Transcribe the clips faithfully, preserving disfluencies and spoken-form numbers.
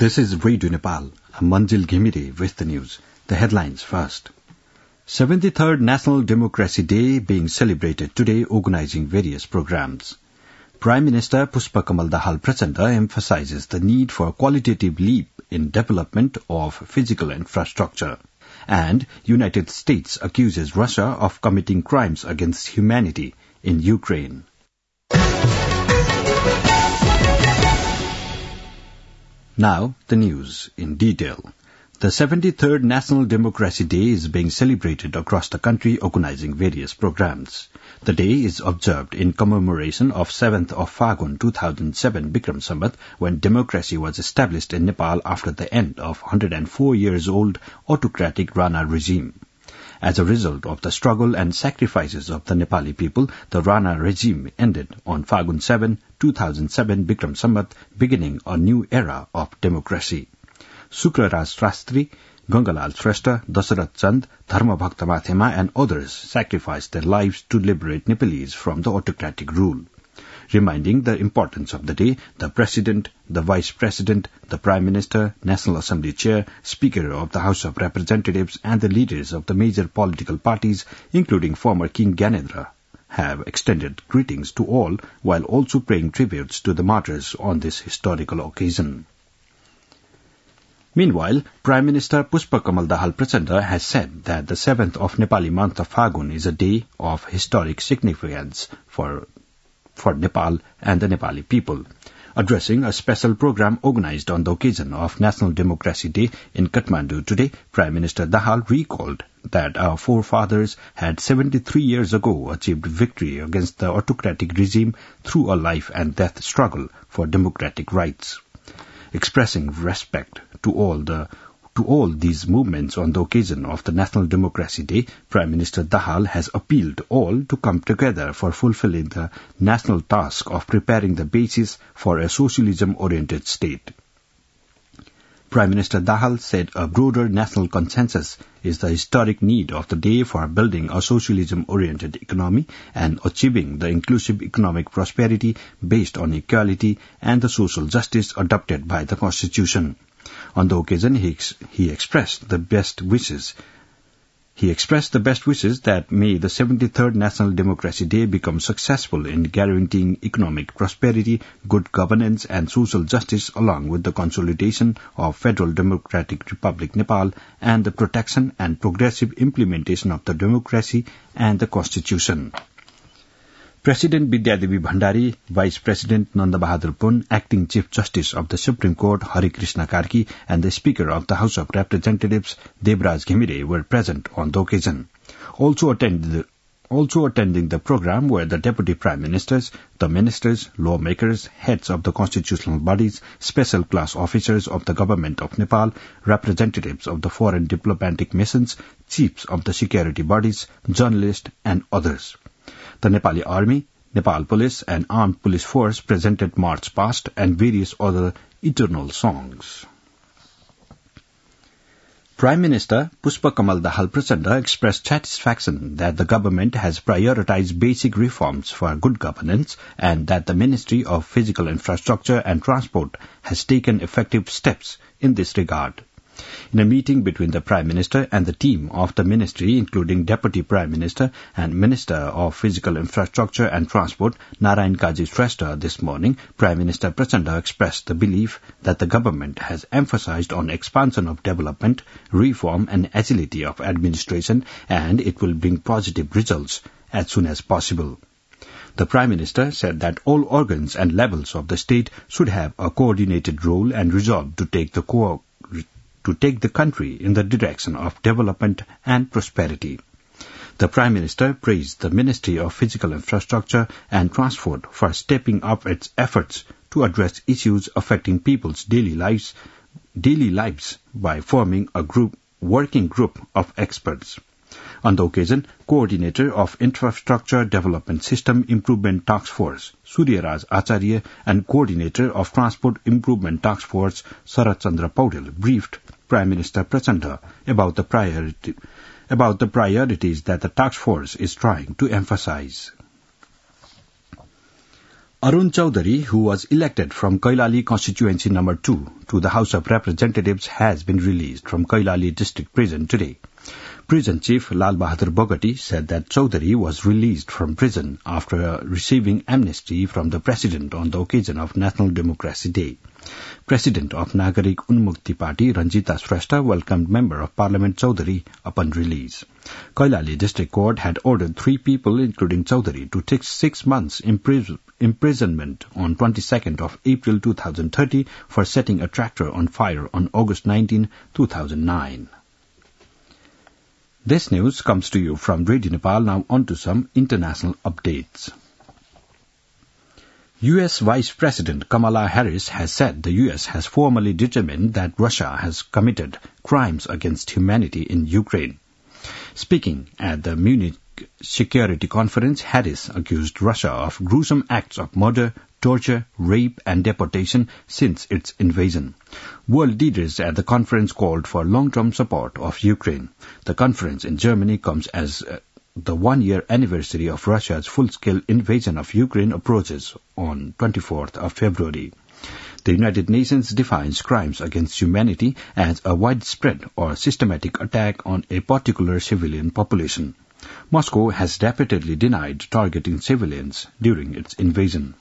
This is Radio Nepal. I'm Manjil Ghimire with the news. The headlines first. seventy-third National Democracy Day being celebrated today, organizing various programs. Prime Minister Pushpakamal Dahal Prachanda emphasizes the need for qualitative leap in development of physical infrastructure. And United States accuses Russia of committing crimes against humanity in Ukraine. Now, the news in detail. The seventy-third National Democracy Day is being celebrated across the country, organizing various programs. The day is observed in commemoration of seventh of Phagun two thousand seven Bikram Sambat, when democracy was established in Nepal after the end of one hundred four years old autocratic Rana regime. As a result of the struggle and sacrifices of the Nepali people, the Rana regime ended on Phagun seventh two thousand seven Bikram Sambat, beginning a new era of democracy. Sukraraj Shastri, Gangalal Shrestha, Dasarath Chand, Dharmabhakta Mathema and others sacrificed their lives to liberate Nepalese from the autocratic rule. Reminding the importance of the day, the President, the Vice President, the Prime Minister, National Assembly Chair, Speaker of the House of Representatives and the leaders of the major political parties, including former King Gyanendra, have extended greetings to all while also paying tributes to the martyrs on this historical occasion. Meanwhile, Prime Minister Pushpakamal Dahal Prachanda has said that the seventh of Nepali month of Phagun is a day of historic significance for, for Nepal and the Nepali people. Addressing a special program organized on the occasion of National Democracy Day in Kathmandu today, Prime Minister Dahal recalled that our forefathers had seventy-three years ago achieved victory against the autocratic regime through a life and death struggle for democratic rights. Expressing respect to all the to all these movements on the occasion of the National Democracy Day, Prime Minister Dahal has appealed all to come together for fulfilling the national task of preparing the basis for a socialism-oriented state. Prime Minister Dahal said a broader national consensus is the historic need of the day for building a socialism-oriented economy and achieving the inclusive economic prosperity based on equality and the social justice adopted by the Constitution. On the occasion, he, ex- he expressed the best wishes He expressed the best wishes that may the seventy-third National Democracy Day become successful in guaranteeing economic prosperity, good governance and social justice, along with the consolidation of Federal Democratic Republic Nepal and the protection and progressive implementation of the democracy and the Constitution. President Vidyadevi Bhandari, Vice President Nanda Bahadur Pun, Acting Chief Justice of the Supreme Court Hari Krishna Karki, and the Speaker of the House of Representatives Debraj Ghimire were present on the occasion. Also attended Also attending the program were the Deputy Prime Ministers, the Ministers, lawmakers, heads of the constitutional bodies, special class officers of the Government of Nepal, representatives of the foreign diplomatic missions, chiefs of the security bodies, journalists, and others. The Nepali Army, Nepal Police and Armed Police Force presented March Past and various other eternal songs. Prime Minister Pushpakamal Dahal Prachanda expressed satisfaction that the government has prioritized basic reforms for good governance and that the Ministry of Physical Infrastructure and Transport has taken effective steps in this regard. In a meeting between the Prime Minister and the team of the Ministry, including Deputy Prime Minister and Minister of Physical Infrastructure and Transport, Narayan Kaji Shrestha, this morning, Prime Minister Prachanda expressed the belief that the government has emphasized on expansion of development, reform and agility of administration, and it will bring positive results as soon as possible. The Prime Minister said that all organs and levels of the state should have a coordinated role and resolve to take the co- to take the country in the direction of development and prosperity. The Prime Minister praised the Ministry of Physical Infrastructure and Transport for stepping up its efforts to address issues affecting people's daily lives, daily lives by forming a group, working group of experts. On the occasion, Coordinator of Infrastructure Development System Improvement Task Force, Suryaraj Acharya, and Coordinator of Transport Improvement Task Force, Sarat Chandra Paudel, briefed Prime Minister Prachanda about the priority, about the priorities that the task force is trying to emphasize. Arun Chaudhary, who was elected from Kailali constituency number two to the House of Representatives, has been released from Kailali district prison today. Prison Chief Lal Bahadur Bogati said that Chaudhary was released from prison after receiving amnesty from the President on the occasion of National Democracy Day. President of Nagarik Unmukti Party, Ranjita Shrestha, welcomed Member of Parliament Chaudhary upon release. Kailali District Court had ordered three people, including Chaudhary, to take six months impris- imprisonment on twenty-second of April two thousand thirty for setting a tractor on fire on August nineteenth, two thousand nine. This news comes to you from Radio Nepal. Now on to some international updates. U S Vice President Kamala Harris has said the U S has formally determined that Russia has committed crimes against humanity in Ukraine. Speaking at the Munich Security Conference, Harris accused Russia of gruesome acts of murder, torture, rape and deportation since its invasion. World leaders at the conference called for long-term support of Ukraine. The conference in Germany comes as uh, the one-year anniversary of Russia's full-scale invasion of Ukraine approaches on twenty-fourth of February. The United Nations defines crimes against humanity as a widespread or systematic attack on a particular civilian population. Moscow has repeatedly denied targeting civilians during its invasion.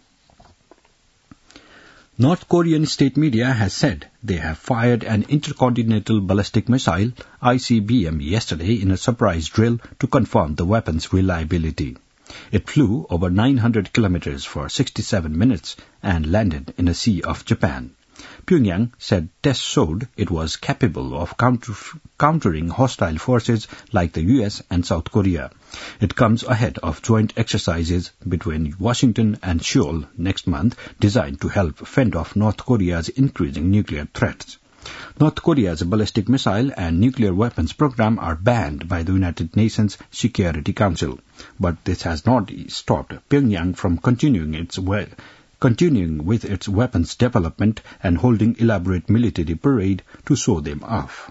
North Korean state media has said they have fired an intercontinental ballistic missile, I C B M, yesterday in a surprise drill to confirm the weapon's reliability. It flew over nine hundred kilometers for sixty-seven minutes and landed in a sea of Japan. Pyongyang said tests showed it was capable of counter- countering hostile forces like the U S and South Korea. It comes ahead of joint exercises between Washington and Seoul next month designed to help fend off North Korea's increasing nuclear threats. North Korea's ballistic missile and nuclear weapons program are banned by the United Nations Security Council, but this has not stopped Pyongyang from continuing its we- continuing with its weapons development and holding elaborate military parade to show them off.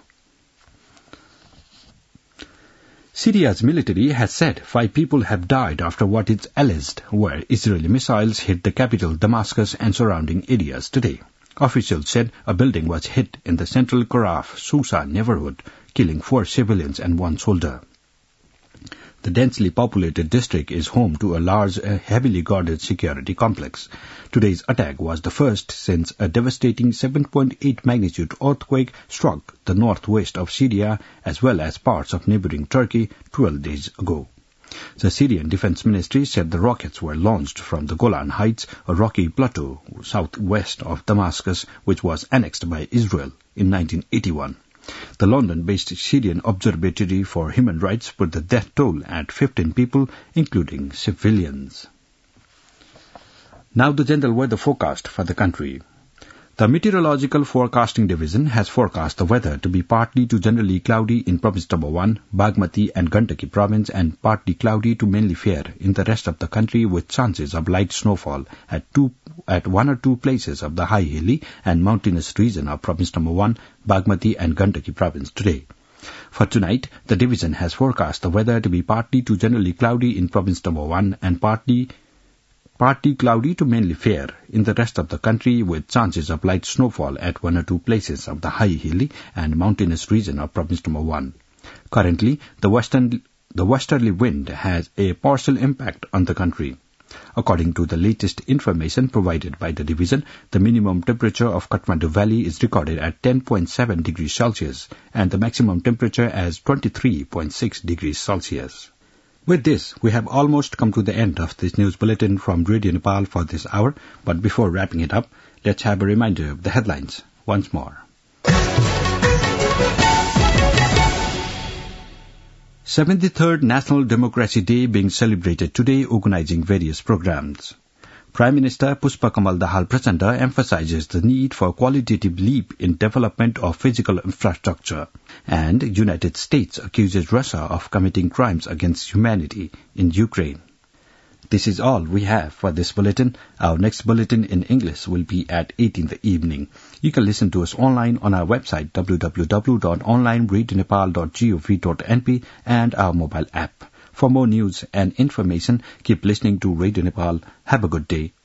Syria's military has said five people have died after what is alleged were Israeli missiles hit the capital Damascus and surrounding areas today. Officials said a building was hit in the central Karaf Susa neighborhood, killing four civilians and one soldier. The densely populated district is home to a large, uh, heavily guarded security complex. Today's attack was the first since a devastating seven point eight magnitude earthquake struck the northwest of Syria as well as parts of neighboring Turkey twelve days ago. The Syrian Defense Ministry said the rockets were launched from the Golan Heights, a rocky plateau southwest of Damascus, which was annexed by Israel in nineteen eighty-one. The London-based Syrian Observatory for Human Rights put the death toll at fifteen people, including civilians. Now the general weather forecast for the country. The Meteorological Forecasting Division has forecast the weather to be partly to generally cloudy in Province Number one, Bagmati and Gandaki Province, and partly cloudy to mainly fair in the rest of the country, with chances of light snowfall at two at one or two places of the high hilly and mountainous region of Province Number one, Bagmati and Gandaki Province today. For tonight, the division has forecast the weather to be partly to generally cloudy in Province Number one and partly Partly cloudy to mainly fair in the rest of the country, with chances of light snowfall at one or two places of the high hilly and mountainous region of Province Number one. Currently, the western the westerly wind has a partial impact on the country. According to the latest information provided by the division, the minimum temperature of Kathmandu Valley is recorded at ten point seven degrees Celsius and the maximum temperature as twenty-three point six degrees Celsius. With this, we have almost come to the end of this news bulletin from Radio Nepal for this hour, but before wrapping it up, let's have a reminder of the headlines once more. seventy-third National Democracy Day being celebrated today, organizing various programs. Prime Minister Pushpa Kamal Dahal Prachanda emphasizes the need for qualitative leap in development of physical infrastructure, and United States accuses Russia of committing crimes against humanity in Ukraine. This is all we have for this bulletin. Our next bulletin in English will be at eight in the evening. You can listen to us online on our website w w w dot online radio nepal dot gov dot n p and our mobile app. For more news and information, keep listening to Radio Nepal. Have a good day.